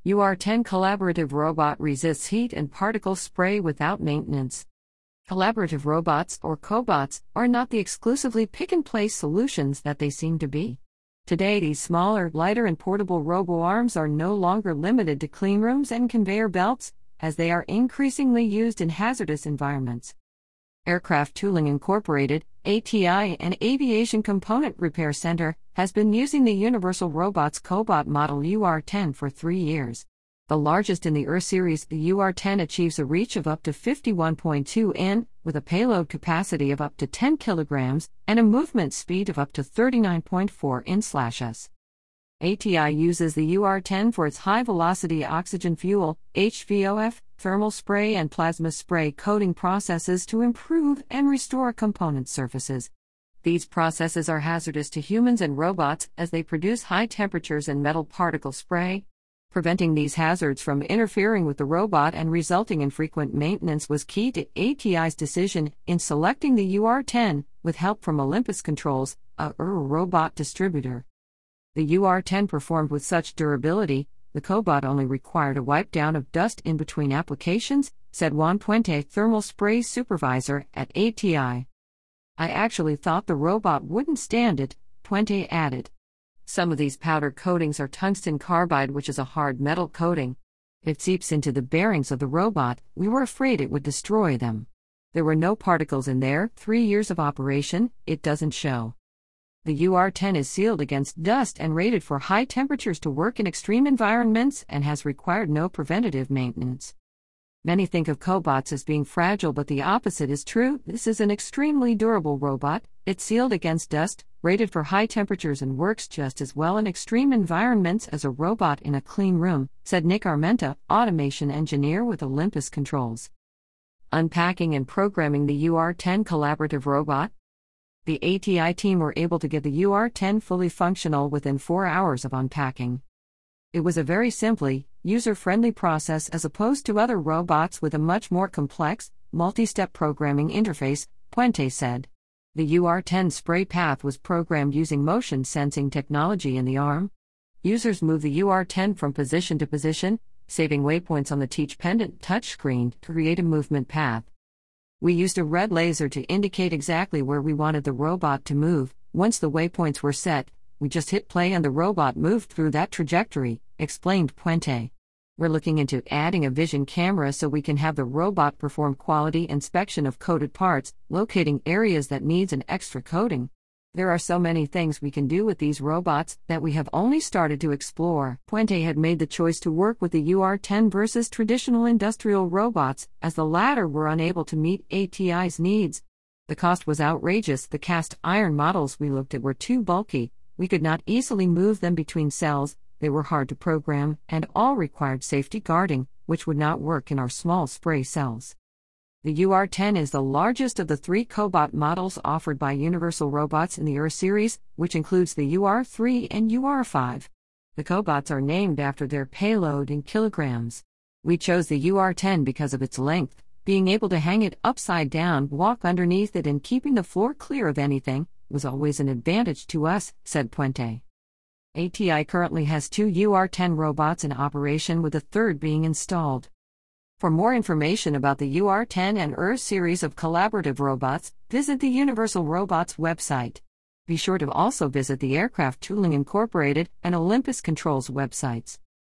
UR10 collaborative robot resists heat and particle spray without maintenance. Collaborative robots, or cobots, are not the exclusively pick-and-place solutions that they seem to be. Today, these smaller, lighter, and portable robo-arms are no longer limited to cleanrooms and conveyor belts, as they are increasingly used in hazardous environments. Aircraft Tooling Incorporated, ATI, and Aviation Component Repair Center has been using the Universal Robots cobot model UR10 for 3 years. The largest in the UR series, the UR10 achieves a reach of up to 51.2 in, with a payload capacity of up to 10 kilograms and a movement speed of up to 39.4 in/s. ATI uses the UR10 for its high-velocity oxygen fuel, HVOF, thermal spray and plasma spray coating processes to improve and restore component surfaces. These processes are hazardous to humans and robots as they produce high temperatures and metal particle spray. Preventing these hazards from interfering with the robot and resulting in frequent maintenance was key to ATI's decision in selecting the UR10, with help from Olympus Controls, a robot distributor. The UR10 performed with such durability, the cobot only required a wipe down of dust in between applications, said Juan Puente, thermal spray supervisor at ATI. I actually thought the robot wouldn't stand it, Puente added. Some of these powder coatings are tungsten carbide, which is a hard metal coating. If it seeps into the bearings of the robot, we were afraid it would destroy them. There were no particles in there. 3 years of operation, it doesn't show. The UR10 is sealed against dust and rated for high temperatures to work in extreme environments and has required no preventative maintenance. Many think of cobots as being fragile, but the opposite is true. This is an extremely durable robot. It's sealed against dust, rated for high temperatures, and works just as well in extreme environments as a robot in a clean room, said Nick Armenta, automation engineer with Olympus Controls. Unpacking and programming the UR10 collaborative robot. The ATI team were able to get the UR10 fully functional within 4 hours of unpacking. It was a very simply, user-friendly process as opposed to other robots with a much more complex, multi-step programming interface, Puente said. The UR10 spray path was programmed using motion sensing technology in the arm. Users move the UR10 from position to position, saving waypoints on the Teach Pendant touchscreen to create a movement path. We used a red laser to indicate exactly where we wanted the robot to move. Once the waypoints were set, we just hit play and the robot moved through that trajectory, explained Puente. We're looking into adding a vision camera so we can have the robot perform quality inspection of coated parts, locating areas that needs an extra coating. There are so many things we can do with these robots that we have only started to explore. Puente had made the choice to work with the UR10 versus traditional industrial robots, as the latter were unable to meet ATI's needs. The cost was outrageous. The cast iron models we looked at were too bulky, we could not easily move them between cells, they were hard to program, and all required safety guarding, which would not work in our small spray cells. The UR10 is the largest of the 3 cobot models offered by Universal Robots in the UR series, which includes the UR3 and UR5. The cobots are named after their payload in kilograms. We chose the UR10 because of its length, being able to hang it upside down, walk underneath it, and keeping the floor clear of anything was always an advantage to us, said Puente. ATI currently has 2 UR10 robots in operation, with a third being installed. For more information about the UR10 and UR series of collaborative robots, visit the Universal Robots website. Be sure to also visit the Aircraft Tooling Incorporated and Olympus Controls websites.